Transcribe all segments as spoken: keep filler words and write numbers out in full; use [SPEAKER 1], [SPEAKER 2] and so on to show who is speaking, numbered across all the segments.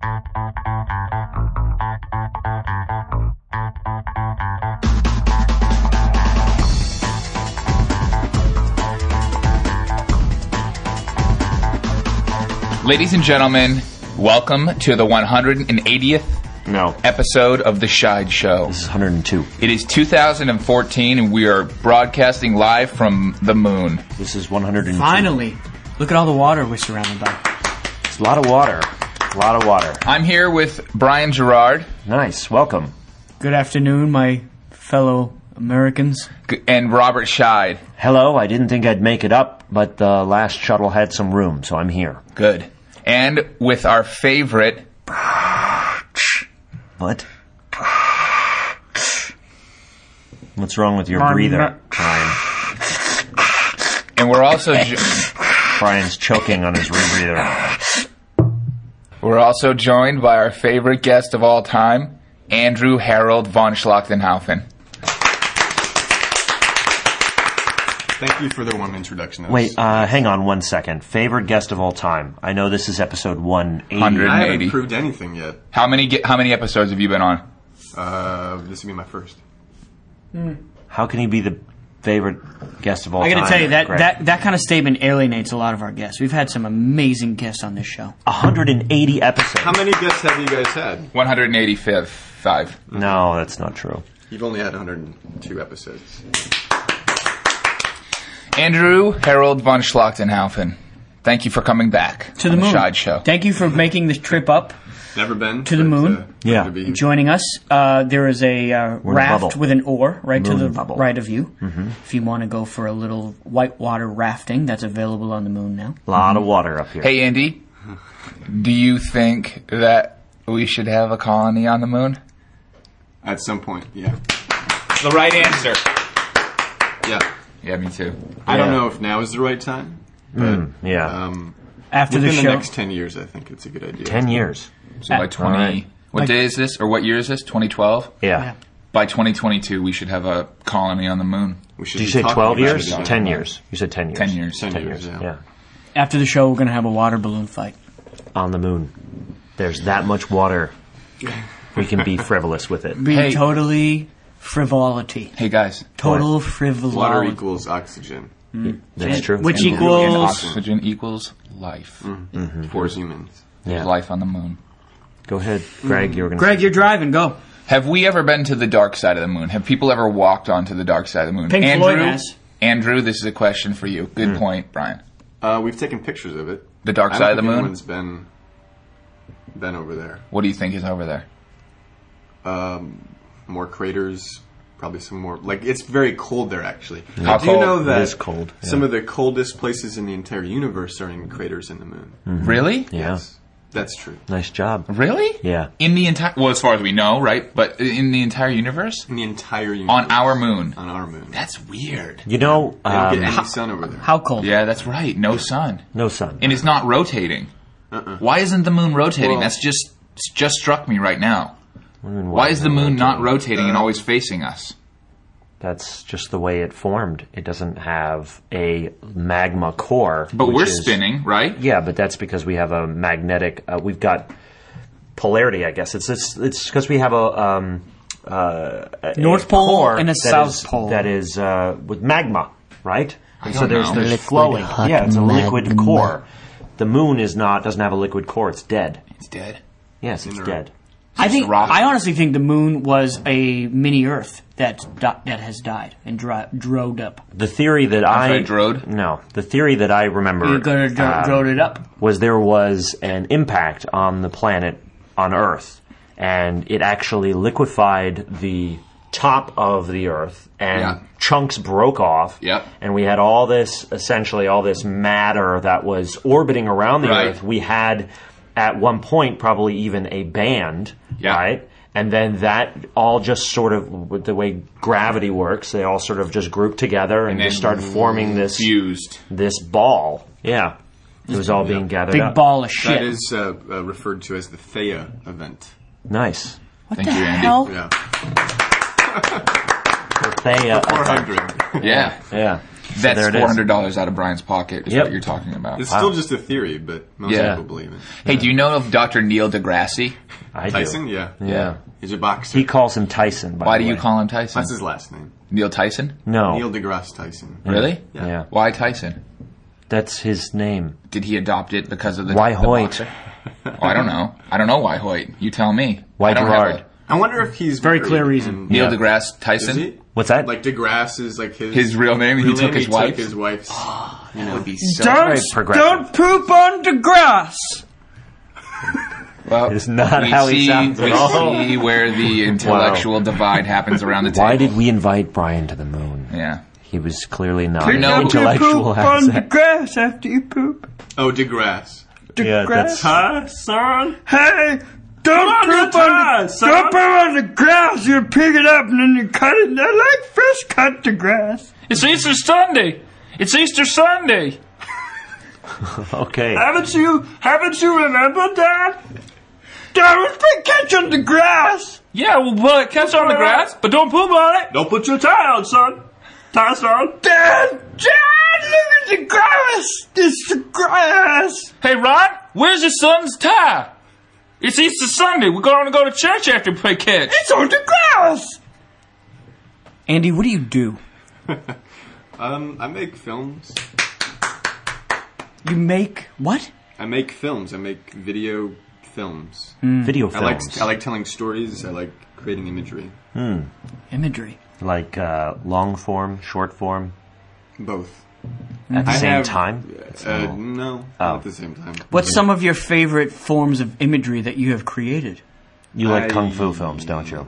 [SPEAKER 1] Ladies and gentlemen, welcome to the one hundred eightieth
[SPEAKER 2] no.
[SPEAKER 1] episode of The Shide Show.
[SPEAKER 2] This is one hundred two.
[SPEAKER 1] It is two thousand fourteen, and we are broadcasting live from the moon.
[SPEAKER 2] This is one hundred two.
[SPEAKER 3] Finally. Look at all the water we're surrounded by.
[SPEAKER 2] It's a lot of water. A lot of water.
[SPEAKER 1] I'm here with Brian Gerard.
[SPEAKER 2] Nice. Welcome.
[SPEAKER 3] Good afternoon, my fellow Americans.
[SPEAKER 1] And Robert Scheid.
[SPEAKER 2] Hello. I didn't think I'd make it up, but the last shuttle had some room, so I'm here.
[SPEAKER 1] Good. And with our favorite...
[SPEAKER 2] What? What's wrong with your breather, Brian?
[SPEAKER 1] And we're also... Jo-
[SPEAKER 2] Brian's choking on his rebreather.
[SPEAKER 1] We're also joined by our favorite guest of all time, Andrew Harold von Schlachtenhaufen.
[SPEAKER 4] Thank you for the one introduction.
[SPEAKER 2] Wait, uh, hang on one second. Favorite guest of all time. I know this is episode one eighty.
[SPEAKER 1] one
[SPEAKER 4] I
[SPEAKER 1] eighty.
[SPEAKER 4] haven't proved anything yet.
[SPEAKER 1] How many ge- How many episodes have you been on?
[SPEAKER 4] Uh, this will be my first.
[SPEAKER 2] How can he be the favorite guest of all
[SPEAKER 3] I
[SPEAKER 2] time?
[SPEAKER 3] got to tell you, that,
[SPEAKER 2] Greg?
[SPEAKER 3] that, that kind of statement alienates a lot of our guests. We've had some amazing guests on this show.
[SPEAKER 2] one hundred eighty episodes.
[SPEAKER 4] How many guests have you guys had?
[SPEAKER 1] one hundred eighty-five. Five.
[SPEAKER 2] No, that's not true.
[SPEAKER 4] You've only had one hundred two episodes.
[SPEAKER 1] Andrew Harold von Schlachtenhaufen, thank you for coming back
[SPEAKER 3] To the
[SPEAKER 1] on
[SPEAKER 3] moon.
[SPEAKER 1] the Shide Show.
[SPEAKER 3] Thank you for making this trip up,
[SPEAKER 4] Never been.
[SPEAKER 3] To the
[SPEAKER 4] but,
[SPEAKER 3] moon?
[SPEAKER 4] Uh,
[SPEAKER 2] Yeah.
[SPEAKER 4] to be here.
[SPEAKER 3] joining us. Uh, there is a uh,
[SPEAKER 2] We're in a
[SPEAKER 3] raft
[SPEAKER 2] bubble.
[SPEAKER 3] with an oar right to
[SPEAKER 2] Moon
[SPEAKER 3] the
[SPEAKER 2] bubble.
[SPEAKER 3] right of you. Mm-hmm. If you want to go for a little whitewater rafting, that's available on the moon now.
[SPEAKER 2] A lot of water up here.
[SPEAKER 1] Hey, Andy, do you think that we should have a colony on the moon?
[SPEAKER 4] At some point, yeah.
[SPEAKER 1] The right answer.
[SPEAKER 4] Yeah.
[SPEAKER 1] Yeah, me too.
[SPEAKER 4] I don't
[SPEAKER 2] Yeah.
[SPEAKER 4] know if now is the right time, but
[SPEAKER 2] Mm, yeah.
[SPEAKER 4] um,
[SPEAKER 3] After
[SPEAKER 4] within
[SPEAKER 3] the
[SPEAKER 4] the,
[SPEAKER 3] show,
[SPEAKER 4] next ten years, I think it's a good idea.
[SPEAKER 2] Ten years.
[SPEAKER 1] So by
[SPEAKER 3] Uh,
[SPEAKER 1] twenty,
[SPEAKER 2] Alright.
[SPEAKER 1] what
[SPEAKER 3] Like-
[SPEAKER 1] day is this, or what year is this? twenty twelve.
[SPEAKER 2] Yeah.
[SPEAKER 3] Yeah.
[SPEAKER 1] By twenty twenty-two, we should have a colony on the moon.
[SPEAKER 4] We should
[SPEAKER 2] Did you
[SPEAKER 4] be
[SPEAKER 2] say
[SPEAKER 4] talking
[SPEAKER 2] twelve
[SPEAKER 4] about
[SPEAKER 2] years?
[SPEAKER 4] it again.
[SPEAKER 2] Ten years. You said ten years.
[SPEAKER 1] Ten years.
[SPEAKER 4] Ten,
[SPEAKER 2] Ten
[SPEAKER 4] years,
[SPEAKER 2] years.
[SPEAKER 4] yeah.
[SPEAKER 2] Yeah.
[SPEAKER 3] after the show, we're going to have a water balloon fight.
[SPEAKER 2] On the moon. There's that much water. We can be frivolous with it.
[SPEAKER 3] Be
[SPEAKER 1] Hey.
[SPEAKER 3] totally frivolity.
[SPEAKER 1] Hey guys,
[SPEAKER 3] Total frivolity.
[SPEAKER 4] Water equals oxygen
[SPEAKER 2] That's true.
[SPEAKER 3] Which
[SPEAKER 1] and
[SPEAKER 3] equals...
[SPEAKER 1] oxygen equals life.
[SPEAKER 4] for humans.
[SPEAKER 2] Yeah.
[SPEAKER 1] Life on the moon.
[SPEAKER 2] Go ahead, Greg. You were going to
[SPEAKER 3] Greg, you're driving. Go.
[SPEAKER 1] Have we ever been to the dark side of the moon? Have people ever walked onto the dark side of the moon?
[SPEAKER 3] Pink
[SPEAKER 1] Andrew,
[SPEAKER 3] Floyd has.
[SPEAKER 1] Andrew, this is a question for you. Good
[SPEAKER 2] Hmm.
[SPEAKER 1] point, Brian.
[SPEAKER 4] Uh, we've taken pictures of it.
[SPEAKER 1] The dark
[SPEAKER 4] I
[SPEAKER 1] side
[SPEAKER 4] don't
[SPEAKER 1] of the
[SPEAKER 4] think
[SPEAKER 1] moon?
[SPEAKER 4] anyone's been been over there.
[SPEAKER 1] What do you think is over there?
[SPEAKER 4] Um, more craters, probably some more. Like it's very cold there, actually.
[SPEAKER 1] How
[SPEAKER 4] Do you
[SPEAKER 1] cold?
[SPEAKER 4] know that
[SPEAKER 2] It is cold,
[SPEAKER 4] some
[SPEAKER 2] yeah.
[SPEAKER 4] of the coldest places in the entire universe are in craters in the moon?
[SPEAKER 1] Really?
[SPEAKER 2] Yeah.
[SPEAKER 4] Yes, that's true.
[SPEAKER 2] Nice job.
[SPEAKER 1] Really?
[SPEAKER 2] Yeah.
[SPEAKER 1] In the entire, well, as far as we know, right? But in the entire universe?
[SPEAKER 4] In the entire universe.
[SPEAKER 1] On our moon.
[SPEAKER 4] On our moon.
[SPEAKER 1] That's weird.
[SPEAKER 2] You know,
[SPEAKER 4] They don't
[SPEAKER 2] um,
[SPEAKER 4] get any sun over there.
[SPEAKER 3] How cold?
[SPEAKER 1] Yeah, that's right. No sun.
[SPEAKER 2] no sun.
[SPEAKER 1] And it's not rotating.
[SPEAKER 4] Uh-uh.
[SPEAKER 1] Why isn't the moon rotating?
[SPEAKER 4] Well-
[SPEAKER 1] That's just it's just struck me right now.
[SPEAKER 2] I mean,
[SPEAKER 1] Why is the moon not rotating and
[SPEAKER 4] Uh,
[SPEAKER 1] always facing us?
[SPEAKER 2] That's just the way it formed. It doesn't have a magma core.
[SPEAKER 1] But
[SPEAKER 2] which
[SPEAKER 1] we're
[SPEAKER 2] is-
[SPEAKER 1] spinning, right?
[SPEAKER 2] Yeah, but that's because we have a magnetic. Uh, we've got polarity, I guess. It's it's it's because we have a um, uh, a-
[SPEAKER 3] North
[SPEAKER 2] a
[SPEAKER 3] Pole
[SPEAKER 2] core
[SPEAKER 3] and a
[SPEAKER 2] that
[SPEAKER 3] South
[SPEAKER 2] is-
[SPEAKER 3] Pole.
[SPEAKER 2] that is uh, with magma, right? And so
[SPEAKER 1] don't
[SPEAKER 2] there's
[SPEAKER 1] know.
[SPEAKER 2] there's
[SPEAKER 1] Liquid,
[SPEAKER 2] flowing.
[SPEAKER 5] hot
[SPEAKER 2] Yeah, it's a liquid
[SPEAKER 5] magma.
[SPEAKER 2] core. The moon is not doesn't have a liquid core. It's dead.
[SPEAKER 1] It's dead.
[SPEAKER 2] Yes, it's
[SPEAKER 4] Inert.
[SPEAKER 2] dead.
[SPEAKER 3] I think.
[SPEAKER 1] a rock.
[SPEAKER 3] I honestly think the moon was a mini Earth that di- that has died and dro- drove up.
[SPEAKER 2] The theory that
[SPEAKER 1] I'm
[SPEAKER 2] I
[SPEAKER 1] sorry, drode?
[SPEAKER 2] no, the theory that I remember
[SPEAKER 3] You're gonna dro-
[SPEAKER 2] um,
[SPEAKER 3] drove it up.
[SPEAKER 2] was there was an impact on the planet on Earth, and it actually liquefied the top of the Earth, and
[SPEAKER 1] Yeah.
[SPEAKER 2] chunks broke off.
[SPEAKER 1] Yep.
[SPEAKER 2] And we had all this, essentially, all this matter that was orbiting around the
[SPEAKER 1] Right.
[SPEAKER 2] Earth. We had, at one point, probably even a band,
[SPEAKER 1] Yeah.
[SPEAKER 2] right? And then that all just sort of, with the way gravity works, they all sort of just grouped together and,
[SPEAKER 1] then
[SPEAKER 2] just started forming this
[SPEAKER 1] Fused.
[SPEAKER 2] this ball. Yeah. It was all being gathered
[SPEAKER 3] Big
[SPEAKER 2] up.
[SPEAKER 3] ball of shit.
[SPEAKER 4] That is uh, uh, referred to as the Theia event.
[SPEAKER 2] Nice.
[SPEAKER 3] what
[SPEAKER 1] Thank
[SPEAKER 3] the
[SPEAKER 1] you, Andy.
[SPEAKER 3] hell?
[SPEAKER 4] Yeah.
[SPEAKER 2] Theia.
[SPEAKER 4] four hundred.
[SPEAKER 1] Yeah.
[SPEAKER 2] Yeah.
[SPEAKER 1] That's
[SPEAKER 2] there it is.
[SPEAKER 1] four hundred dollars out of Brian's pocket is
[SPEAKER 2] Yep.
[SPEAKER 1] what you're talking about.
[SPEAKER 4] It's
[SPEAKER 2] Wow.
[SPEAKER 4] still just a theory, but most
[SPEAKER 1] Yeah.
[SPEAKER 4] people believe it.
[SPEAKER 1] Hey, do you know of Doctor Neil deGrasse?
[SPEAKER 2] I do.
[SPEAKER 4] Tyson, yeah.
[SPEAKER 2] Yeah.
[SPEAKER 4] He's a boxer.
[SPEAKER 2] He calls him Tyson, by
[SPEAKER 1] Why
[SPEAKER 2] the
[SPEAKER 1] do you
[SPEAKER 2] way.
[SPEAKER 1] call him Tyson?
[SPEAKER 4] That's his last name.
[SPEAKER 1] Neil Tyson?
[SPEAKER 2] No.
[SPEAKER 4] Neil deGrasse Tyson.
[SPEAKER 1] Really?
[SPEAKER 4] Yeah.
[SPEAKER 2] Yeah.
[SPEAKER 1] Why Tyson?
[SPEAKER 2] That's his name.
[SPEAKER 1] Did he adopt it because of the
[SPEAKER 2] Why
[SPEAKER 1] the
[SPEAKER 2] Hoyt?
[SPEAKER 1] boxer? Oh, I don't know. I don't know why Hoyt. You tell me.
[SPEAKER 2] Why
[SPEAKER 1] I don't
[SPEAKER 2] Gerard?
[SPEAKER 1] have a-
[SPEAKER 4] I wonder if he's
[SPEAKER 3] Very
[SPEAKER 4] married
[SPEAKER 3] clear reason.
[SPEAKER 4] and-
[SPEAKER 1] Neil
[SPEAKER 2] Yeah.
[SPEAKER 1] deGrasse
[SPEAKER 4] Is
[SPEAKER 1] Tyson?
[SPEAKER 4] he?
[SPEAKER 2] What's that?
[SPEAKER 4] Like deGrasse is like his
[SPEAKER 1] His real name, and he
[SPEAKER 4] real
[SPEAKER 1] took
[SPEAKER 4] name,
[SPEAKER 1] his
[SPEAKER 4] he
[SPEAKER 1] wife's?
[SPEAKER 4] Took his wife's. You know,
[SPEAKER 1] Would be so
[SPEAKER 2] Very
[SPEAKER 3] Don't,
[SPEAKER 2] progressive.
[SPEAKER 3] don't poop on the grass.
[SPEAKER 1] well,
[SPEAKER 2] It's not
[SPEAKER 1] we
[SPEAKER 2] how he
[SPEAKER 1] see,
[SPEAKER 2] sounds at
[SPEAKER 1] we
[SPEAKER 2] all.
[SPEAKER 1] see where the intellectual divide happens around the table.
[SPEAKER 2] Why did we invite Brian to the moon?
[SPEAKER 1] Yeah.
[SPEAKER 2] He was clearly not
[SPEAKER 1] Pick
[SPEAKER 2] an
[SPEAKER 1] up your
[SPEAKER 2] intellectual
[SPEAKER 3] poop on the
[SPEAKER 2] asset.
[SPEAKER 3] grass after you poop.
[SPEAKER 4] oh, deGrasse.
[SPEAKER 3] The
[SPEAKER 2] Yeah,
[SPEAKER 3] grass.
[SPEAKER 2] that's-
[SPEAKER 4] Huh, son?
[SPEAKER 3] Hey, don't poop on the, don't poop on the grass. You pick it up and then you cut it. I like fish cut the grass.
[SPEAKER 5] It's Easter Sunday. It's Easter Sunday.
[SPEAKER 2] Okay.
[SPEAKER 5] Haven't you haven't you remembered that?
[SPEAKER 3] There was big catch on the grass.
[SPEAKER 5] Yeah, well, well catch on the grass, but don't poop on it.
[SPEAKER 4] Don't put your tie on, son. Tie, son.
[SPEAKER 3] Dad, Dad, look at the grass. It's the grass.
[SPEAKER 5] Hey, Ron, where's your son's tie? It's Easter Sunday. We're going to go to church after we play catch.
[SPEAKER 3] It's on the grass. Andy, what do you do?
[SPEAKER 4] Um, I make films.
[SPEAKER 3] You make what?
[SPEAKER 4] I make films. I make video films.
[SPEAKER 2] Video
[SPEAKER 4] I like
[SPEAKER 2] films.
[SPEAKER 4] I like telling stories. I like creating imagery.
[SPEAKER 3] Imagery.
[SPEAKER 2] Like uh, long form, short form,
[SPEAKER 4] Both.
[SPEAKER 2] at the
[SPEAKER 4] I
[SPEAKER 2] same
[SPEAKER 4] have-
[SPEAKER 2] time.
[SPEAKER 4] Uh, no,
[SPEAKER 2] Oh.
[SPEAKER 4] not at the same time.
[SPEAKER 3] What's some of your favorite forms of imagery that you have created?
[SPEAKER 2] You like
[SPEAKER 4] I-
[SPEAKER 2] kung fu films, don't you?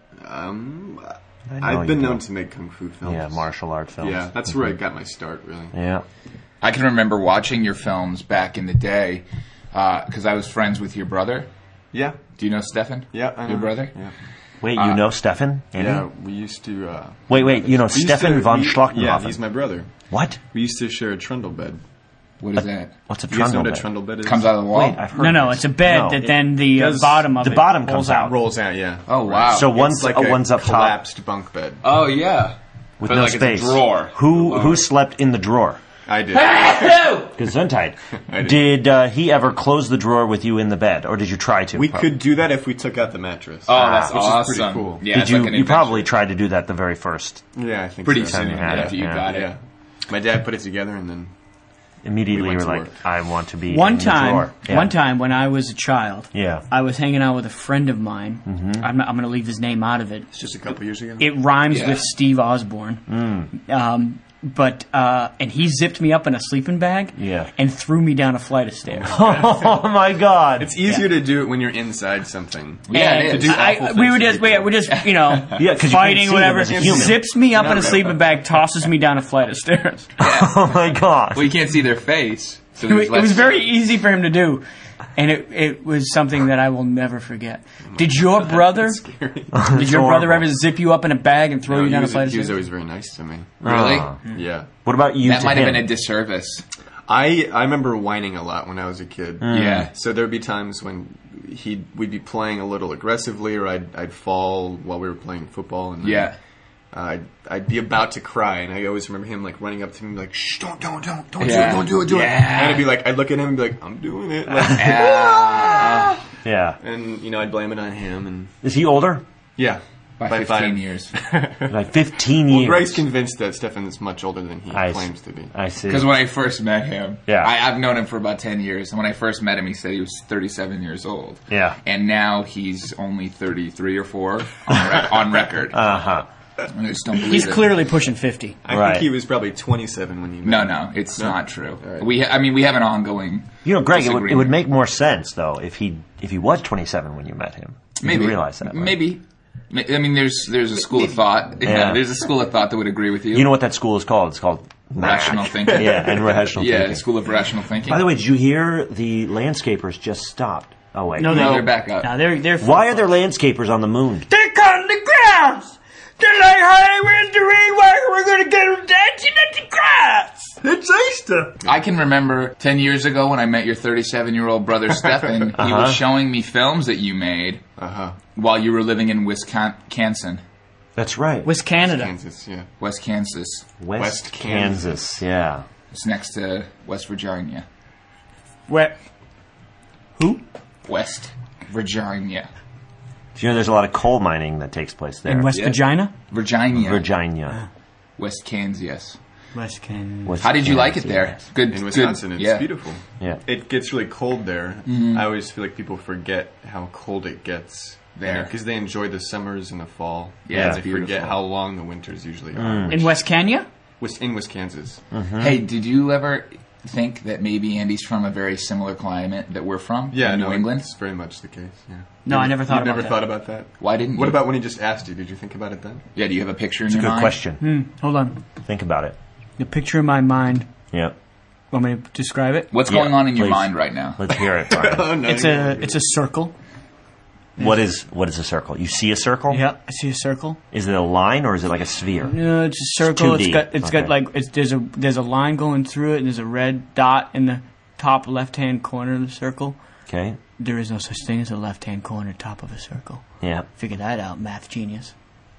[SPEAKER 4] Um,
[SPEAKER 2] I know
[SPEAKER 4] I've been
[SPEAKER 2] you do.
[SPEAKER 4] known to make kung fu films.
[SPEAKER 2] Yeah, martial art films.
[SPEAKER 4] Yeah, that's where I got my start, really.
[SPEAKER 2] Yeah.
[SPEAKER 1] I can remember watching your films back in the day because I was friends with your brother.
[SPEAKER 4] Yeah,
[SPEAKER 1] Do you know Stefan?
[SPEAKER 4] yeah, I know.
[SPEAKER 1] Your brother?
[SPEAKER 4] Yeah,
[SPEAKER 2] Wait, you
[SPEAKER 1] Uh,
[SPEAKER 2] know Stefan? Andy?
[SPEAKER 4] yeah. We used to. Uh,
[SPEAKER 2] Wait, wait, you know
[SPEAKER 4] we used
[SPEAKER 2] Stefan
[SPEAKER 4] to-
[SPEAKER 2] von
[SPEAKER 4] we-
[SPEAKER 2] Schlockhoffen?
[SPEAKER 4] Yeah, he's my brother.
[SPEAKER 2] What?
[SPEAKER 4] We used to share a trundle bed.
[SPEAKER 1] What is that?
[SPEAKER 2] What's a
[SPEAKER 4] You guys know
[SPEAKER 2] trundle
[SPEAKER 4] what a
[SPEAKER 2] bed?
[SPEAKER 4] trundle bed is?
[SPEAKER 1] Comes out of the wall?
[SPEAKER 2] Wait, I've heard
[SPEAKER 3] No, no,
[SPEAKER 2] this.
[SPEAKER 3] it's a bed
[SPEAKER 2] No,
[SPEAKER 3] that
[SPEAKER 2] it-
[SPEAKER 3] then the uh,
[SPEAKER 4] does-
[SPEAKER 3] bottom of
[SPEAKER 2] the
[SPEAKER 3] it
[SPEAKER 2] bottom
[SPEAKER 3] rolls
[SPEAKER 2] comes out.
[SPEAKER 4] rolls out. Yeah.
[SPEAKER 1] Oh, wow.
[SPEAKER 2] So one's
[SPEAKER 4] It's like
[SPEAKER 2] uh,
[SPEAKER 4] a
[SPEAKER 2] one's up top
[SPEAKER 4] collapsed bunk bed.
[SPEAKER 1] Oh, yeah.
[SPEAKER 2] with
[SPEAKER 1] but
[SPEAKER 2] no
[SPEAKER 1] like it's a
[SPEAKER 2] space.
[SPEAKER 1] drawer.
[SPEAKER 2] Who who slept in the drawer?
[SPEAKER 4] I did.
[SPEAKER 2] Gesundheit.
[SPEAKER 4] I did.
[SPEAKER 2] Did uh, he ever close the drawer with you in the bed, or did you try to?
[SPEAKER 4] We could do that if we took out the mattress.
[SPEAKER 1] Oh, that's
[SPEAKER 4] which
[SPEAKER 1] awesome.
[SPEAKER 4] is pretty cool.
[SPEAKER 1] Yeah,
[SPEAKER 2] Did
[SPEAKER 1] it's
[SPEAKER 2] you?
[SPEAKER 1] like an
[SPEAKER 2] you
[SPEAKER 1] adventure.
[SPEAKER 2] probably tried to do that the very first.
[SPEAKER 4] Yeah, I think
[SPEAKER 1] Pretty
[SPEAKER 4] so.
[SPEAKER 1] soon
[SPEAKER 2] you had
[SPEAKER 1] after
[SPEAKER 2] it,
[SPEAKER 1] you
[SPEAKER 2] yeah.
[SPEAKER 1] got it.
[SPEAKER 4] Yeah. My dad put it together, and then
[SPEAKER 2] Immediately,
[SPEAKER 4] We
[SPEAKER 2] you
[SPEAKER 4] went
[SPEAKER 2] were
[SPEAKER 4] to
[SPEAKER 2] like,
[SPEAKER 4] work.
[SPEAKER 2] "I want to be
[SPEAKER 3] One
[SPEAKER 2] in the
[SPEAKER 3] time,
[SPEAKER 2] drawer." Yeah.
[SPEAKER 3] one time when I was a child,
[SPEAKER 2] Yeah.
[SPEAKER 3] I was hanging out with a friend of mine.
[SPEAKER 2] Mm-hmm.
[SPEAKER 3] I'm, not, I'm going to leave his name out of it.
[SPEAKER 4] it's just a couple years ago.
[SPEAKER 3] It rhymes
[SPEAKER 1] Yeah.
[SPEAKER 3] with Steve Osborne.
[SPEAKER 2] Mm.
[SPEAKER 3] Um, but uh, and he zipped me up in a sleeping bag
[SPEAKER 2] Yeah.
[SPEAKER 3] and threw me down a flight of stairs.
[SPEAKER 2] Oh my God!
[SPEAKER 4] It's easier to do it when you're inside something.
[SPEAKER 1] Yeah,
[SPEAKER 3] And
[SPEAKER 1] it is.
[SPEAKER 4] do
[SPEAKER 3] I,
[SPEAKER 4] awful
[SPEAKER 3] we
[SPEAKER 4] things
[SPEAKER 3] were
[SPEAKER 4] to
[SPEAKER 3] just we,
[SPEAKER 4] people.
[SPEAKER 3] we're just you know
[SPEAKER 2] Yeah, 'cause you can't
[SPEAKER 3] fighting
[SPEAKER 2] see them
[SPEAKER 3] whatever.
[SPEAKER 2] as a human.
[SPEAKER 3] Zips me up in a
[SPEAKER 4] No.
[SPEAKER 3] sleeping bag, tosses me down a flight of stairs.
[SPEAKER 2] Oh my God!
[SPEAKER 1] Well, you can't see their face. So
[SPEAKER 3] It was,
[SPEAKER 1] there's
[SPEAKER 3] it was
[SPEAKER 1] less-
[SPEAKER 3] very easy for him to do, and it it was something that I will never forget. Did your brother? Did your brother ever zip you up in a bag and throw
[SPEAKER 4] No,
[SPEAKER 3] you
[SPEAKER 4] he,
[SPEAKER 3] down a
[SPEAKER 4] was,
[SPEAKER 3] flight of
[SPEAKER 4] he was
[SPEAKER 3] stairs?
[SPEAKER 4] always very nice to me.
[SPEAKER 1] Really?
[SPEAKER 2] Ah.
[SPEAKER 4] Yeah.
[SPEAKER 2] What about you?
[SPEAKER 1] That
[SPEAKER 2] to
[SPEAKER 1] might have
[SPEAKER 2] him?
[SPEAKER 1] been a disservice.
[SPEAKER 4] I I remember whining a lot when I was a kid.
[SPEAKER 1] Yeah.
[SPEAKER 4] So there'd be times when he we'd be playing a little aggressively, or I'd I'd fall while we were playing football, and then,
[SPEAKER 1] Yeah.
[SPEAKER 4] uh, I'd I'd be about to cry, and I always remember him like running up to me like, "Shh, don't don't don't don't
[SPEAKER 1] Yeah.
[SPEAKER 4] do it, don't do it, do it."
[SPEAKER 1] Yeah.
[SPEAKER 4] And I'd be like, I'd look at him and be like, "I'm doing it," like,
[SPEAKER 1] Ah,
[SPEAKER 2] Yeah.
[SPEAKER 4] and you know I'd blame it on him, and
[SPEAKER 2] Is he older?
[SPEAKER 4] yeah,
[SPEAKER 1] by
[SPEAKER 4] By
[SPEAKER 1] fifteen
[SPEAKER 4] five.
[SPEAKER 1] years.
[SPEAKER 2] Like fifteen
[SPEAKER 4] Well,
[SPEAKER 2] years.
[SPEAKER 4] Greg's convinced that Stefan is much older than he
[SPEAKER 2] I
[SPEAKER 4] claims
[SPEAKER 2] see.
[SPEAKER 4] to be.
[SPEAKER 2] I see.
[SPEAKER 1] Because when I first met him,
[SPEAKER 2] Yeah.
[SPEAKER 1] I, I've known him for about ten years. And when I first met him, he said he was thirty-seven years old.
[SPEAKER 2] Yeah.
[SPEAKER 1] And now he's only thirty-three or four on, rec- on record.
[SPEAKER 2] Uh huh.
[SPEAKER 1] I just don't believe
[SPEAKER 3] He's
[SPEAKER 1] it.
[SPEAKER 3] clearly pushing fifty.
[SPEAKER 4] I
[SPEAKER 2] Right.
[SPEAKER 4] think he was probably twenty-seven when you met
[SPEAKER 1] No,
[SPEAKER 4] him.
[SPEAKER 1] no, it's
[SPEAKER 4] No?
[SPEAKER 1] not true.
[SPEAKER 4] All right.
[SPEAKER 1] We, ha- I mean, we have an ongoing.
[SPEAKER 2] You know, Greg, it would, it would
[SPEAKER 1] disagreement.
[SPEAKER 2] make more sense though if he if he was twenty-seven when you met him. You
[SPEAKER 1] Maybe
[SPEAKER 2] realize that. Right?
[SPEAKER 1] Maybe. Ma- I mean, there's there's a school of thought.
[SPEAKER 2] Yeah.
[SPEAKER 1] There's a school of thought that would agree with you.
[SPEAKER 2] You know what that school is called? It's called
[SPEAKER 1] Rational
[SPEAKER 2] Mac.
[SPEAKER 1] thinking.
[SPEAKER 2] Yeah, and rational
[SPEAKER 1] yeah,
[SPEAKER 2] thinking.
[SPEAKER 1] school of rational thinking.
[SPEAKER 2] By the way, did you hear the landscapers just stopped? Oh wait.
[SPEAKER 3] No,
[SPEAKER 1] No,
[SPEAKER 3] they-
[SPEAKER 1] they're back up.
[SPEAKER 3] No, they're they're.
[SPEAKER 2] Why are there landscapers on the moon?
[SPEAKER 3] They're cutting the grass. They're like, hey, we're doing what? We're gonna get them dancing at the grass.
[SPEAKER 4] It's Easter.
[SPEAKER 1] I can remember ten years ago when I met your thirty-seven-year-old brother Stefan. He
[SPEAKER 2] Uh-huh.
[SPEAKER 1] was showing me films that you made
[SPEAKER 4] Uh huh.
[SPEAKER 1] while you were living in Wisconsin.
[SPEAKER 2] That's right.
[SPEAKER 3] West Canada.
[SPEAKER 4] Kansas, yeah.
[SPEAKER 1] West Kansas.
[SPEAKER 2] West,
[SPEAKER 4] West
[SPEAKER 2] Kansas.
[SPEAKER 4] Kansas.
[SPEAKER 2] Yeah.
[SPEAKER 1] It's next to West Virginia.
[SPEAKER 3] Where? Who?
[SPEAKER 1] West Virginia.
[SPEAKER 2] Do you know there's a lot of coal mining that takes place there?
[SPEAKER 3] In West
[SPEAKER 1] Yeah.
[SPEAKER 3] Virginia?
[SPEAKER 1] Virginia.
[SPEAKER 2] Virginia.
[SPEAKER 1] West Kansas.
[SPEAKER 3] West Canada.
[SPEAKER 2] West
[SPEAKER 1] How did you like it
[SPEAKER 2] Kansas.
[SPEAKER 1] there? Good.
[SPEAKER 4] In Wisconsin,
[SPEAKER 1] good,
[SPEAKER 4] it's
[SPEAKER 1] yeah.
[SPEAKER 4] beautiful.
[SPEAKER 2] Yeah.
[SPEAKER 4] It gets really cold there.
[SPEAKER 1] Mm-hmm.
[SPEAKER 4] I always feel like people forget how cold it gets
[SPEAKER 1] There.
[SPEAKER 4] because they enjoy the summers and the fall.
[SPEAKER 1] Yeah,
[SPEAKER 4] and
[SPEAKER 1] it's
[SPEAKER 4] they
[SPEAKER 1] beautiful.
[SPEAKER 4] forget how long the winters usually
[SPEAKER 2] Mm.
[SPEAKER 4] are.
[SPEAKER 3] In West Canada?
[SPEAKER 4] Wis- in Wisconsin.
[SPEAKER 1] Hey, did you ever think that maybe Andy's from a very similar climate that we're from?
[SPEAKER 4] Yeah,
[SPEAKER 1] in
[SPEAKER 4] no,
[SPEAKER 1] New England.
[SPEAKER 4] it's very much the case. Yeah.
[SPEAKER 3] No, I never thought
[SPEAKER 4] You've
[SPEAKER 3] about
[SPEAKER 4] never
[SPEAKER 3] that.
[SPEAKER 4] thought about that.
[SPEAKER 1] Why didn't you?
[SPEAKER 4] What about when he just asked you? Did you think about it then?
[SPEAKER 1] Yeah, do you have a picture in
[SPEAKER 2] It's a
[SPEAKER 1] your
[SPEAKER 2] good
[SPEAKER 1] mind?
[SPEAKER 2] question.
[SPEAKER 3] Hmm, hold on.
[SPEAKER 2] Think about it.
[SPEAKER 3] The picture in my mind.
[SPEAKER 2] Yeah.
[SPEAKER 3] Want me to describe it?
[SPEAKER 1] What's
[SPEAKER 2] Yeah,
[SPEAKER 1] going on in your
[SPEAKER 2] please.
[SPEAKER 1] mind right now?
[SPEAKER 2] Let's hear it, Brian.
[SPEAKER 4] Oh no,
[SPEAKER 3] It's
[SPEAKER 4] you
[SPEAKER 3] a
[SPEAKER 4] won't.
[SPEAKER 3] it's a circle.
[SPEAKER 2] What is what is a circle? You see a circle?
[SPEAKER 3] Yeah, I see a circle.
[SPEAKER 2] Is it a line or is it like a sphere?
[SPEAKER 3] No, it's a circle.
[SPEAKER 2] two D.
[SPEAKER 3] It's got it's
[SPEAKER 2] Okay.
[SPEAKER 3] got like it's there's a there's a line going through it, and there's a red dot in the top left hand corner of the circle.
[SPEAKER 2] Okay.
[SPEAKER 3] There is no such thing as a left hand corner top of a circle.
[SPEAKER 2] Yeah.
[SPEAKER 3] Figure that out, math genius.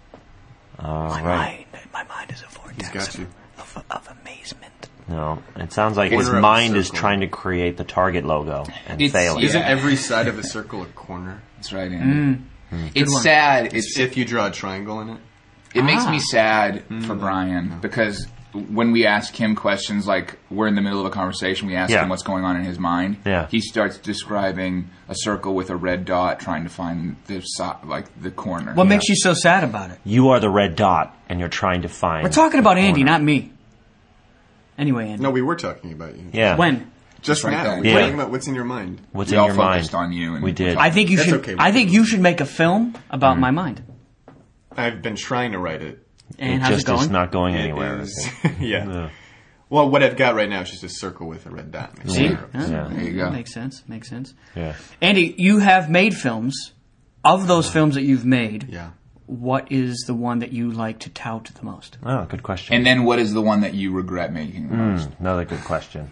[SPEAKER 2] All
[SPEAKER 3] My
[SPEAKER 2] right.
[SPEAKER 3] mind, my mind is a vortex
[SPEAKER 4] He's got you.
[SPEAKER 3] of, of amazement.
[SPEAKER 2] No, it sounds like his
[SPEAKER 4] Corner of a
[SPEAKER 2] mind is
[SPEAKER 4] circle.
[SPEAKER 2] trying to create the Target logo and
[SPEAKER 1] It's-
[SPEAKER 2] failing.
[SPEAKER 1] yeah.
[SPEAKER 4] Isn't every side of a circle a corner?
[SPEAKER 1] That's right, Andy. It's sad. It's
[SPEAKER 4] If you draw a triangle in it.
[SPEAKER 1] It makes
[SPEAKER 3] Ah.
[SPEAKER 1] me sad for Brian because when we ask him questions like we're in the middle of a conversation, we ask
[SPEAKER 2] Yeah.
[SPEAKER 1] him what's going on in his mind.
[SPEAKER 2] Yeah.
[SPEAKER 1] He starts describing a circle with a red dot, trying to find the so- like the corner.
[SPEAKER 3] What makes you so sad about it?
[SPEAKER 2] You are the red dot, and you're trying to find.
[SPEAKER 3] We're talking about
[SPEAKER 2] the
[SPEAKER 3] Andy,
[SPEAKER 2] corner.
[SPEAKER 3] not me. Anyway, Andy.
[SPEAKER 4] No, we were talking about you.
[SPEAKER 2] Yeah.
[SPEAKER 3] When?
[SPEAKER 4] Just
[SPEAKER 1] right
[SPEAKER 4] now.
[SPEAKER 1] then.
[SPEAKER 4] We
[SPEAKER 2] Yeah.
[SPEAKER 4] were talking about what's in your mind.
[SPEAKER 2] What's
[SPEAKER 1] we
[SPEAKER 2] in
[SPEAKER 1] all
[SPEAKER 2] your
[SPEAKER 1] focused
[SPEAKER 2] mind?
[SPEAKER 1] on you. And
[SPEAKER 2] We did.
[SPEAKER 3] I think you
[SPEAKER 4] That's
[SPEAKER 3] should.
[SPEAKER 4] okay.
[SPEAKER 3] I think you should make a film about my mind.
[SPEAKER 4] I've been trying to write it.
[SPEAKER 3] And
[SPEAKER 2] it
[SPEAKER 3] how's
[SPEAKER 2] just
[SPEAKER 3] it going?
[SPEAKER 2] is not going
[SPEAKER 4] It
[SPEAKER 2] anywhere.
[SPEAKER 4] is- yeah. Well, what I've got right now is just a circle with a red dot. in the
[SPEAKER 3] See?
[SPEAKER 4] center of it.
[SPEAKER 3] Huh?
[SPEAKER 2] Yeah.
[SPEAKER 1] There you go.
[SPEAKER 3] Makes sense. Makes sense.
[SPEAKER 2] Yeah.
[SPEAKER 3] Andy, you have made films. Of those films that you've made,
[SPEAKER 4] Yeah.
[SPEAKER 3] what is the one that you like to tout the most?
[SPEAKER 2] Oh, good question.
[SPEAKER 1] And then what is the one that you regret making the most?
[SPEAKER 2] Another good question.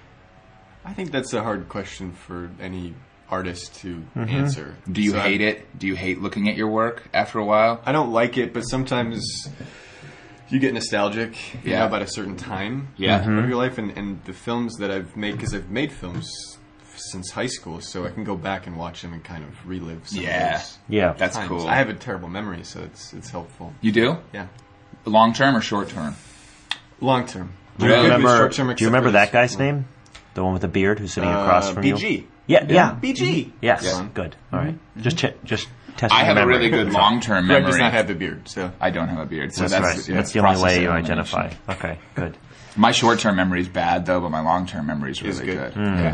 [SPEAKER 4] I think that's a hard question for any artist to answer.
[SPEAKER 1] Do you
[SPEAKER 4] So
[SPEAKER 1] hate
[SPEAKER 4] I-
[SPEAKER 1] it? Do you hate looking at your work after a while?
[SPEAKER 4] I don't like it, but sometimes you get nostalgic you
[SPEAKER 1] Yeah.
[SPEAKER 4] know, about a certain time
[SPEAKER 1] Yeah.
[SPEAKER 4] of your life, and, and the films that I've made, because I've made films since high school, so I can go back and watch them and kind of relive some
[SPEAKER 1] Yeah.
[SPEAKER 4] of those
[SPEAKER 2] Yeah.
[SPEAKER 1] That's
[SPEAKER 4] times.
[SPEAKER 1] cool.
[SPEAKER 4] I have a terrible memory, so it's it's helpful.
[SPEAKER 1] You do?
[SPEAKER 4] Yeah.
[SPEAKER 1] Long term or short term?
[SPEAKER 4] Long term.
[SPEAKER 2] Do you
[SPEAKER 1] Really?
[SPEAKER 2] remember?
[SPEAKER 4] Short-term,
[SPEAKER 2] Do you
[SPEAKER 4] except
[SPEAKER 2] remember
[SPEAKER 4] for
[SPEAKER 2] that
[SPEAKER 4] this-
[SPEAKER 2] guy's name? The one with the beard who's sitting across
[SPEAKER 4] Uh,
[SPEAKER 2] from
[SPEAKER 4] B
[SPEAKER 2] you.
[SPEAKER 4] G.
[SPEAKER 2] Yeah. Yeah.
[SPEAKER 4] B G.
[SPEAKER 2] Yes.
[SPEAKER 4] Yeah.
[SPEAKER 2] Good. All right. Just ch- just test.
[SPEAKER 1] I
[SPEAKER 2] your
[SPEAKER 1] have a
[SPEAKER 2] memory.
[SPEAKER 1] really good long term
[SPEAKER 4] Greg
[SPEAKER 1] memory.
[SPEAKER 4] does not have the beard, so
[SPEAKER 1] I don't have a beard, so
[SPEAKER 2] That's,
[SPEAKER 1] that's,
[SPEAKER 2] right.
[SPEAKER 1] yeah,
[SPEAKER 2] That's the only
[SPEAKER 1] process
[SPEAKER 2] way you
[SPEAKER 1] elimination.
[SPEAKER 2] identify. Okay. Good.
[SPEAKER 1] My short term memory is bad though, but my long term memory is
[SPEAKER 4] Is
[SPEAKER 1] really
[SPEAKER 4] good.
[SPEAKER 1] good. Yeah,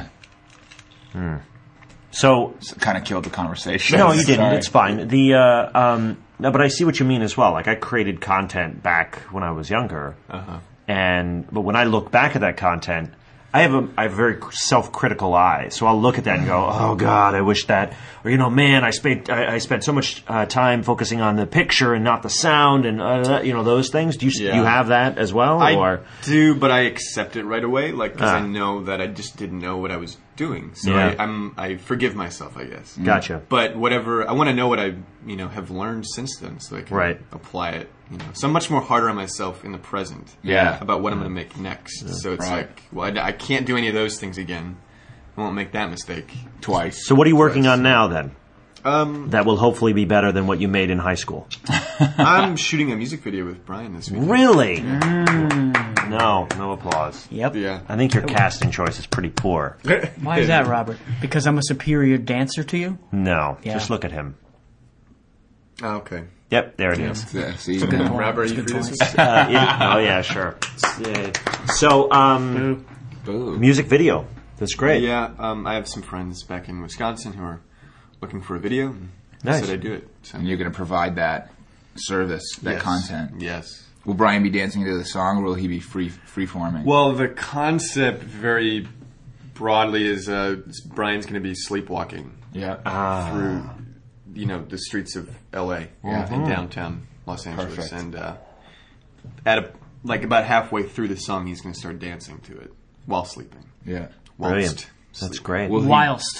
[SPEAKER 2] So
[SPEAKER 1] kind of killed the conversation.
[SPEAKER 2] no, you didn't.
[SPEAKER 1] Sorry.
[SPEAKER 2] It's fine. The uh, um, no, but I see what you mean as well. Like I created content back when I was younger,
[SPEAKER 4] uh-huh.
[SPEAKER 2] and but when I look back at that content, I have a I have a very self-critical eye. So I'll look at that and go, "Oh God, I wish that," or you know, "Man, I spent I, I spent so much uh, time focusing on the picture and not the sound," and uh, you know those things. Do you
[SPEAKER 4] Yeah.
[SPEAKER 2] you have that as well,
[SPEAKER 4] I
[SPEAKER 2] or
[SPEAKER 4] do, but I accept it right away, like because
[SPEAKER 2] Ah.
[SPEAKER 4] I know that I just didn't know what I was doing. So
[SPEAKER 2] Yeah.
[SPEAKER 4] I, I'm I forgive myself, I guess.
[SPEAKER 2] gotcha?
[SPEAKER 4] But whatever, I want to know what I you know have learned since then, so I can
[SPEAKER 2] Right.
[SPEAKER 4] apply it. You know, so I'm much more harder on myself in the present.
[SPEAKER 1] Yeah.
[SPEAKER 4] About what I'm going to make next. So it's
[SPEAKER 1] Right.
[SPEAKER 4] like, well, I, I can't do any of those things again. I won't make that mistake.
[SPEAKER 1] Twice.
[SPEAKER 2] So what are you working on now then?
[SPEAKER 4] Um,
[SPEAKER 2] That will hopefully be better than what you made in high school.
[SPEAKER 4] I'm shooting a music video with Brian this week.
[SPEAKER 2] Really? No, no applause.
[SPEAKER 3] Yep.
[SPEAKER 4] Yeah.
[SPEAKER 2] I think your casting choice is pretty poor.
[SPEAKER 3] Why is that, Robert? Because I'm a superior dancer to you?
[SPEAKER 2] No,
[SPEAKER 3] Yeah.
[SPEAKER 2] just look at him.
[SPEAKER 4] Oh, okay.
[SPEAKER 2] Yep, there it is.
[SPEAKER 1] Yeah, see,
[SPEAKER 3] Good point.
[SPEAKER 4] Robert, are
[SPEAKER 3] It's a
[SPEAKER 4] you
[SPEAKER 3] good
[SPEAKER 4] free
[SPEAKER 3] point.
[SPEAKER 4] this week?
[SPEAKER 2] Uh, yeah. Oh yeah, sure. Yeah. So, um,
[SPEAKER 1] Boo.
[SPEAKER 2] music video. That's great.
[SPEAKER 4] Yeah, um, I have some friends back in Wisconsin who are looking for a video. And
[SPEAKER 2] Nice.
[SPEAKER 4] I said I'd do it. So.
[SPEAKER 1] And you're going to provide that service, that
[SPEAKER 4] Yes.
[SPEAKER 1] content.
[SPEAKER 4] Yes.
[SPEAKER 1] Will Brian be dancing to the song, or will he be free free-forming?
[SPEAKER 4] Well, the concept very broadly is uh, Brian's going to be sleepwalking
[SPEAKER 1] yeah.
[SPEAKER 4] through, you know, the streets of L A
[SPEAKER 1] Yeah.
[SPEAKER 4] in downtown Los Angeles,
[SPEAKER 1] Perfect.
[SPEAKER 4] and uh, at a, like about halfway through the song, he's going to start dancing to it while sleeping.
[SPEAKER 1] yeah.
[SPEAKER 4] Whilst
[SPEAKER 2] Brilliant. That's
[SPEAKER 4] sleeping.
[SPEAKER 2] great.
[SPEAKER 1] Will he-
[SPEAKER 3] Whilst.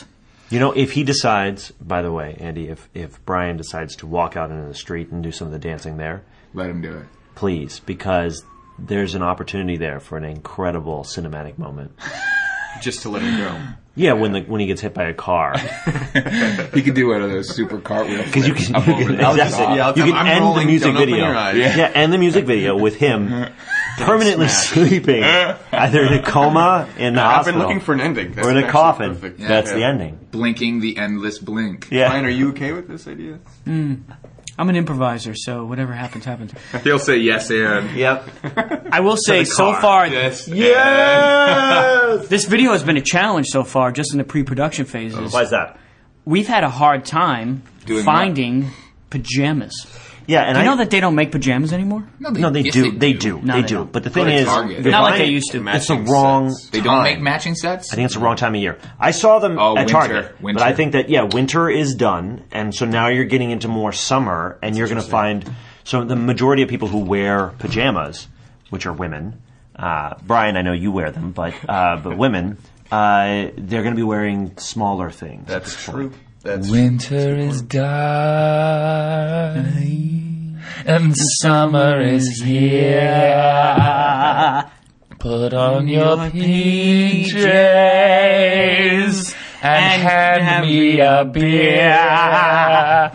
[SPEAKER 2] You know, if he decides, by the way, Andy, if, if Brian decides to walk out into the street and do some of the dancing there,
[SPEAKER 1] Let him do it.
[SPEAKER 2] please, because there's an opportunity there for an incredible cinematic moment.
[SPEAKER 4] Just to let him go.
[SPEAKER 2] Yeah, when the when he gets hit by a car.
[SPEAKER 1] He could do one of those super cartwheel
[SPEAKER 2] Because you can, you
[SPEAKER 1] flips up over
[SPEAKER 2] can,
[SPEAKER 1] the
[SPEAKER 2] exactly,
[SPEAKER 1] top.
[SPEAKER 4] Yeah, I'll
[SPEAKER 2] you
[SPEAKER 4] tell-
[SPEAKER 2] can
[SPEAKER 4] I'm
[SPEAKER 2] end
[SPEAKER 4] rolling,
[SPEAKER 2] the music
[SPEAKER 4] don't open
[SPEAKER 2] video.
[SPEAKER 4] your eyes.
[SPEAKER 2] Yeah. yeah, end the music video with him permanently
[SPEAKER 4] smash.
[SPEAKER 2] sleeping, either in a coma in the
[SPEAKER 4] I've
[SPEAKER 2] hospital
[SPEAKER 4] been looking for an ending. That's
[SPEAKER 2] or in a
[SPEAKER 4] actually
[SPEAKER 2] coffin.
[SPEAKER 4] perfect.
[SPEAKER 2] That's
[SPEAKER 4] Yeah.
[SPEAKER 2] the ending.
[SPEAKER 1] Blinking the endless blink.
[SPEAKER 2] Yeah.
[SPEAKER 4] Brian, are you okay with this idea?
[SPEAKER 3] I'm an improviser, so whatever happens, happens.
[SPEAKER 1] He'll say yes and.
[SPEAKER 2] Yep.
[SPEAKER 3] I will say,
[SPEAKER 2] the
[SPEAKER 3] so
[SPEAKER 2] car.
[SPEAKER 3] far,
[SPEAKER 1] Yes.
[SPEAKER 2] Yes!
[SPEAKER 3] this video has been a challenge so far, just in the pre-production phases.
[SPEAKER 2] Why is that?
[SPEAKER 3] We've had a hard time
[SPEAKER 1] Doing
[SPEAKER 3] finding pajamas.
[SPEAKER 2] Yeah, and
[SPEAKER 3] Do you
[SPEAKER 2] I
[SPEAKER 3] know that they don't make pajamas anymore?
[SPEAKER 1] No,
[SPEAKER 2] No, they
[SPEAKER 1] yes,
[SPEAKER 2] do. They do.
[SPEAKER 3] No,
[SPEAKER 2] they
[SPEAKER 3] they
[SPEAKER 2] do.
[SPEAKER 3] don't.
[SPEAKER 2] But the
[SPEAKER 1] Go
[SPEAKER 2] thing
[SPEAKER 1] to
[SPEAKER 2] is,
[SPEAKER 1] Target.
[SPEAKER 2] the
[SPEAKER 3] Not like
[SPEAKER 2] Brian-
[SPEAKER 3] they used to.
[SPEAKER 2] It's the
[SPEAKER 4] Matching
[SPEAKER 2] wrong.
[SPEAKER 4] sets.
[SPEAKER 1] They don't
[SPEAKER 2] time.
[SPEAKER 1] make matching sets?
[SPEAKER 2] I think it's the wrong time of year. I saw them
[SPEAKER 1] Oh,
[SPEAKER 2] at
[SPEAKER 1] winter.
[SPEAKER 2] Target,
[SPEAKER 1] Winter.
[SPEAKER 2] but I think that yeah, winter is done, and so now you're getting into more summer, and you're going to find so the majority of people who wear pajamas, which are women. Uh, Brian, I know you wear them, but uh, but women, uh, they're going to be wearing smaller things.
[SPEAKER 4] That's true. That's
[SPEAKER 1] Winter is dying and summer is here. Put on your P Js and hand me a beer.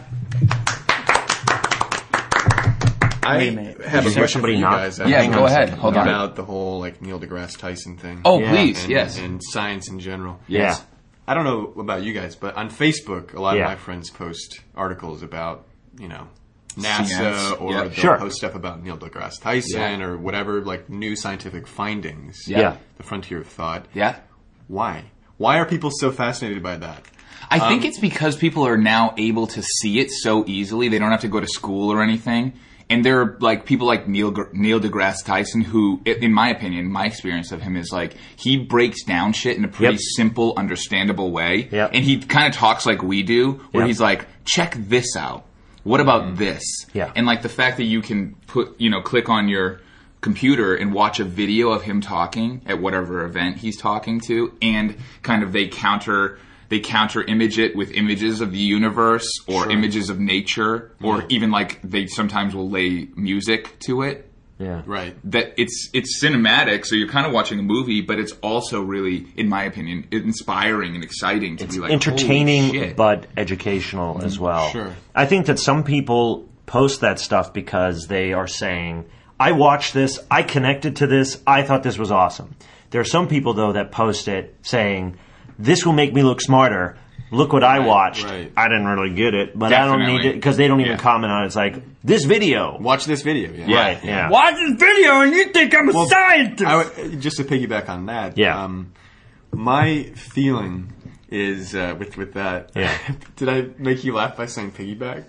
[SPEAKER 4] I
[SPEAKER 3] Wait a minute.
[SPEAKER 4] have a
[SPEAKER 2] Is there
[SPEAKER 4] question for
[SPEAKER 2] somebody
[SPEAKER 4] you
[SPEAKER 2] not-
[SPEAKER 4] guys.
[SPEAKER 1] Yeah,
[SPEAKER 2] Hang
[SPEAKER 1] go
[SPEAKER 2] on a
[SPEAKER 1] ahead.
[SPEAKER 2] second.
[SPEAKER 1] Hold on.
[SPEAKER 4] About the whole like Neil deGrasse Tyson thing.
[SPEAKER 1] Oh,
[SPEAKER 2] Yeah.
[SPEAKER 1] please,
[SPEAKER 4] and,
[SPEAKER 1] yes.
[SPEAKER 4] and science in general.
[SPEAKER 2] Yeah.
[SPEAKER 4] I don't know about you guys, but on Facebook, a lot
[SPEAKER 2] Yeah.
[SPEAKER 4] of my friends post articles about, you know, NASA
[SPEAKER 1] C N S.
[SPEAKER 4] or
[SPEAKER 1] Yep.
[SPEAKER 4] they'll
[SPEAKER 2] Sure.
[SPEAKER 4] post stuff about Neil deGrasse Tyson
[SPEAKER 1] Yeah.
[SPEAKER 4] or whatever, like new scientific findings.
[SPEAKER 1] Yeah.
[SPEAKER 2] Yeah.
[SPEAKER 4] The frontier of thought.
[SPEAKER 1] Yeah.
[SPEAKER 4] Why? Why are people so fascinated by that?
[SPEAKER 1] I think it's because people are now able to see it so easily. They don't have to go to school or anything. And there are like people like Neil Gr- Neil deGrasse Tyson, who, i- in my opinion, my experience of him is like he breaks down shit in a pretty
[SPEAKER 2] Yep.
[SPEAKER 1] simple, understandable way.
[SPEAKER 2] Yep.
[SPEAKER 1] And he kind of talks like we do, where
[SPEAKER 2] Yep.
[SPEAKER 1] he's like, "Check this out. What about this?"
[SPEAKER 2] Yeah.
[SPEAKER 1] And like the fact that you can put, you know, click on your computer and watch a video of him talking at whatever event he's talking to, and kind of they counter. They counter image it with images of the universe or
[SPEAKER 4] Sure.
[SPEAKER 1] images of nature, or
[SPEAKER 4] Yeah.
[SPEAKER 1] even like they sometimes will lay music to it.
[SPEAKER 2] Yeah.
[SPEAKER 4] Right.
[SPEAKER 1] That it's it's cinematic, so you're kind of watching a movie, but it's also really, in my opinion, inspiring and exciting to
[SPEAKER 2] It's
[SPEAKER 1] be like
[SPEAKER 2] entertaining
[SPEAKER 1] holy shit.
[SPEAKER 2] but educational as well.
[SPEAKER 4] Sure.
[SPEAKER 2] I think that some people post that stuff because they are saying, I watched this, I connected to this, I thought this was awesome. There are some people, though, that post it saying, this will make me look smarter. Look what I watched.
[SPEAKER 4] right.
[SPEAKER 2] I didn't really get it, but I don't need
[SPEAKER 1] Definitely.
[SPEAKER 2] it because they don't even
[SPEAKER 1] Yeah.
[SPEAKER 2] comment on it. It's like, this video.
[SPEAKER 4] Watch this video. Yeah.
[SPEAKER 2] Right, yeah.
[SPEAKER 3] Watch this video and you think I'm a scientist!
[SPEAKER 4] I would, just to piggyback on that.
[SPEAKER 2] Yeah.
[SPEAKER 4] Um, my feeling is uh, with with that.
[SPEAKER 2] Yeah.
[SPEAKER 4] Did I make you laugh by saying piggyback?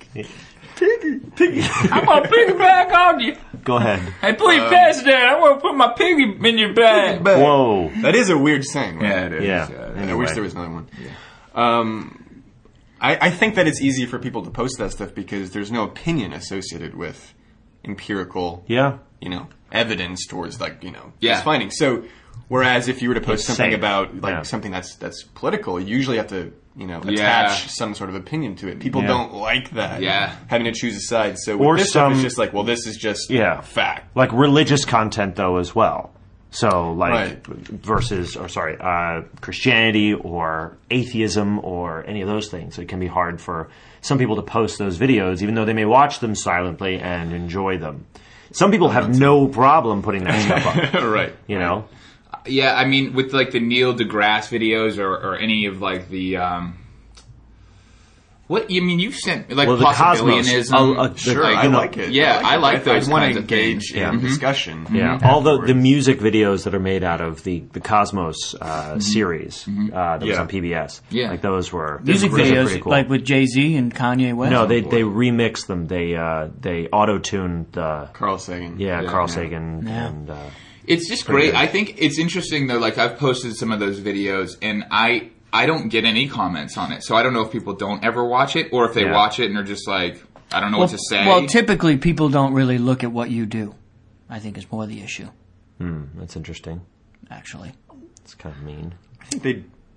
[SPEAKER 5] I'm gonna piggyback on you.
[SPEAKER 2] Go ahead.
[SPEAKER 5] Hey, please pass that. I want to put my piggy in your bag.
[SPEAKER 2] Whoa.
[SPEAKER 4] That is a weird saying. Right?
[SPEAKER 1] Yeah, it is.
[SPEAKER 2] Yeah.
[SPEAKER 1] Uh,
[SPEAKER 4] I
[SPEAKER 2] Anyway.
[SPEAKER 4] wish there was another one. Um, I, I think that it's easy for people to post that stuff because there's no opinion associated with empirical,
[SPEAKER 2] Yeah.
[SPEAKER 4] you know, evidence towards like you know
[SPEAKER 1] Yeah.
[SPEAKER 4] these findings. So, whereas if you were to post
[SPEAKER 2] It's
[SPEAKER 4] something
[SPEAKER 2] safe.
[SPEAKER 4] about like
[SPEAKER 2] Yeah.
[SPEAKER 4] something that's that's political, you usually have to you know attach
[SPEAKER 1] Yeah.
[SPEAKER 4] some sort of opinion to it. People
[SPEAKER 2] Yeah.
[SPEAKER 4] don't like that.
[SPEAKER 1] Yeah.
[SPEAKER 4] having to choose a side. So with
[SPEAKER 2] Or
[SPEAKER 4] this stuff,
[SPEAKER 2] some-
[SPEAKER 4] it's just like, well, this is just
[SPEAKER 2] Yeah.
[SPEAKER 4] fact.
[SPEAKER 2] Like religious content, though, as well. So, like,
[SPEAKER 4] Right.
[SPEAKER 2] versus, or sorry, uh, Christianity or atheism or any of those things. It can be hard for some people to post those videos, even though they may watch them silently and enjoy them. Some people have no problem putting that stuff up,
[SPEAKER 4] right.
[SPEAKER 2] you know?
[SPEAKER 1] Yeah, I mean, with like the Neil deGrasse videos or, or any of like the um, what you mean? You sent like
[SPEAKER 2] Well, the Cosmos.
[SPEAKER 1] possibilionism.
[SPEAKER 2] Oh, uh, the-
[SPEAKER 4] Sure,
[SPEAKER 1] like,
[SPEAKER 4] I
[SPEAKER 2] you know,
[SPEAKER 4] like it.
[SPEAKER 1] yeah, I like
[SPEAKER 4] it.
[SPEAKER 1] those
[SPEAKER 4] I want
[SPEAKER 1] kinds
[SPEAKER 4] to
[SPEAKER 1] of
[SPEAKER 4] engage
[SPEAKER 1] things.
[SPEAKER 4] in discussion.
[SPEAKER 2] Yeah, all the, the music videos that are made out of the, the Cosmos uh, series uh, that was
[SPEAKER 4] Yeah.
[SPEAKER 2] on P B S.
[SPEAKER 1] Yeah.
[SPEAKER 2] Like those were
[SPEAKER 3] Music
[SPEAKER 2] those were
[SPEAKER 3] videos,
[SPEAKER 2] pretty cool.
[SPEAKER 3] like with Jay-Z and Kanye West.
[SPEAKER 2] No, they they remixed them. They uh, they auto-tuned the
[SPEAKER 4] Carl Sagan.
[SPEAKER 2] yeah,
[SPEAKER 1] Yeah.
[SPEAKER 2] Carl
[SPEAKER 1] Yeah.
[SPEAKER 2] Sagan
[SPEAKER 3] Yeah.
[SPEAKER 2] and uh,
[SPEAKER 1] It's just
[SPEAKER 2] Pretty
[SPEAKER 1] great.
[SPEAKER 2] good.
[SPEAKER 1] I think it's interesting though. Like I've posted some of those videos, and I I don't get any comments on it. So I don't know if people don't ever watch it, or if they
[SPEAKER 2] Yeah.
[SPEAKER 1] watch it and are just like, I don't know
[SPEAKER 3] well,
[SPEAKER 1] what to say.
[SPEAKER 3] well, typically people don't really look at what you do. I think is more the issue,
[SPEAKER 2] hmm, that's interesting.
[SPEAKER 3] actually.
[SPEAKER 2] It's kind of mean.
[SPEAKER 4] I think they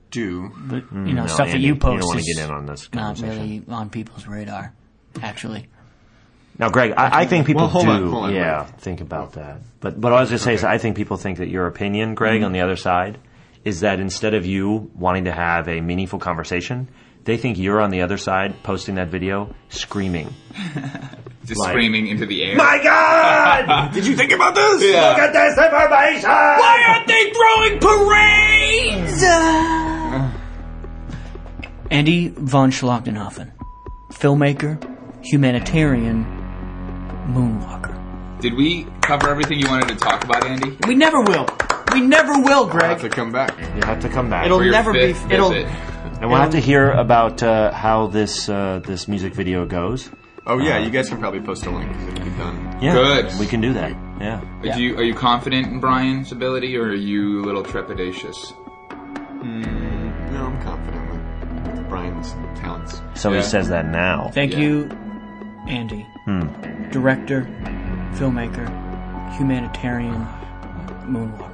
[SPEAKER 4] do.
[SPEAKER 3] But, you know,
[SPEAKER 2] No,
[SPEAKER 3] stuff that
[SPEAKER 2] Andy,
[SPEAKER 3] you post
[SPEAKER 2] You don't want
[SPEAKER 3] is
[SPEAKER 2] to get in on this
[SPEAKER 3] not
[SPEAKER 2] conversation.
[SPEAKER 3] really on people's radar, actually.
[SPEAKER 2] Now, Greg, I, I think people
[SPEAKER 4] Well, hold
[SPEAKER 2] do.
[SPEAKER 4] on, hold on,
[SPEAKER 2] yeah,
[SPEAKER 4] wait.
[SPEAKER 2] think about that. But but what I was going to say is, I think people think that your opinion, Greg, on the other side, is that instead of you wanting to have a meaningful conversation, they think you're on the other side posting that video, screaming.
[SPEAKER 1] Just
[SPEAKER 2] Like-
[SPEAKER 1] screaming into the air.
[SPEAKER 2] My God!
[SPEAKER 4] Did you think about this?
[SPEAKER 1] Yeah.
[SPEAKER 2] Look at this information!
[SPEAKER 3] Why aren't they throwing parades? Andy von Schlachtenhofen, filmmaker, humanitarian, moonwalker.
[SPEAKER 1] Did we cover everything you wanted to talk about, Andy?
[SPEAKER 3] We never will. We never will,
[SPEAKER 4] I'll
[SPEAKER 3] Greg.
[SPEAKER 4] have to come back.
[SPEAKER 2] You have to come back.
[SPEAKER 3] It'll
[SPEAKER 1] For your
[SPEAKER 3] never be.
[SPEAKER 1] fifth
[SPEAKER 3] It'll.
[SPEAKER 1] visit.
[SPEAKER 2] and we'll have to hear about uh, how this uh, this music video goes.
[SPEAKER 4] Oh yeah, you guys can probably post a link because it'll be done.
[SPEAKER 2] Yeah,
[SPEAKER 1] Good.
[SPEAKER 2] We can do that. Yeah.
[SPEAKER 1] Do you, are you confident in Brian's ability, or are you a little trepidatious?
[SPEAKER 4] Mm, no, I'm confident with, with Brian's talents.
[SPEAKER 2] So
[SPEAKER 1] Yeah.
[SPEAKER 2] he says that now.
[SPEAKER 3] Thank
[SPEAKER 1] Yeah.
[SPEAKER 3] you, Andy.
[SPEAKER 2] Hmm.
[SPEAKER 3] Director, filmmaker, humanitarian, moonwalker.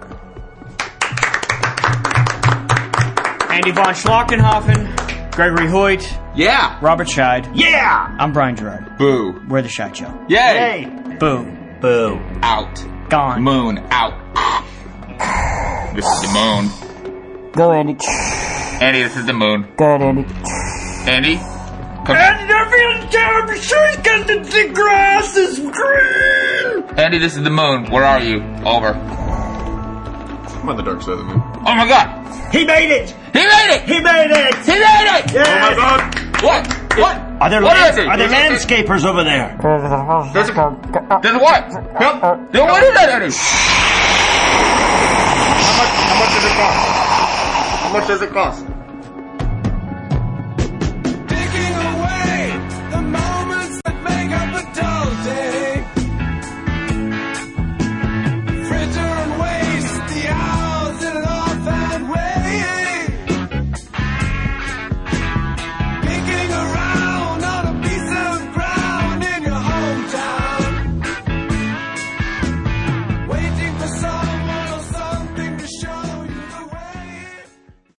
[SPEAKER 3] Andy von Schlachtenhofen, Gregory Hoyt,
[SPEAKER 1] Yeah!
[SPEAKER 3] Robert Scheid.
[SPEAKER 2] Yeah!
[SPEAKER 3] I'm Brian Gerard.
[SPEAKER 1] Boo.
[SPEAKER 3] We're the Scheid Show.
[SPEAKER 1] Yay!
[SPEAKER 3] Boo.
[SPEAKER 2] Boo.
[SPEAKER 1] Out.
[SPEAKER 3] Gone.
[SPEAKER 1] Moon. Out. This is the moon.
[SPEAKER 3] Go, Andy.
[SPEAKER 1] Andy, this is the moon.
[SPEAKER 3] Go, Andy.
[SPEAKER 1] Andy? Come
[SPEAKER 3] Andy, I feel terrible because the, the grass is green.
[SPEAKER 1] Andy, this is the moon. Where are you? Over.
[SPEAKER 4] I'm on the dark side of the moon.
[SPEAKER 1] Oh my god!
[SPEAKER 2] He made it!
[SPEAKER 1] He made it!
[SPEAKER 2] He made it!
[SPEAKER 1] He made it!
[SPEAKER 2] Yeah.
[SPEAKER 4] Oh my god!
[SPEAKER 1] What? What?
[SPEAKER 2] Are there,
[SPEAKER 1] What
[SPEAKER 2] lands-
[SPEAKER 1] is it?
[SPEAKER 2] are there
[SPEAKER 1] There's a-
[SPEAKER 2] landscapers over there?
[SPEAKER 1] There's a, there's a what? Huh? Then what is that, Andy?
[SPEAKER 4] How much, how much does it cost? How much does it cost?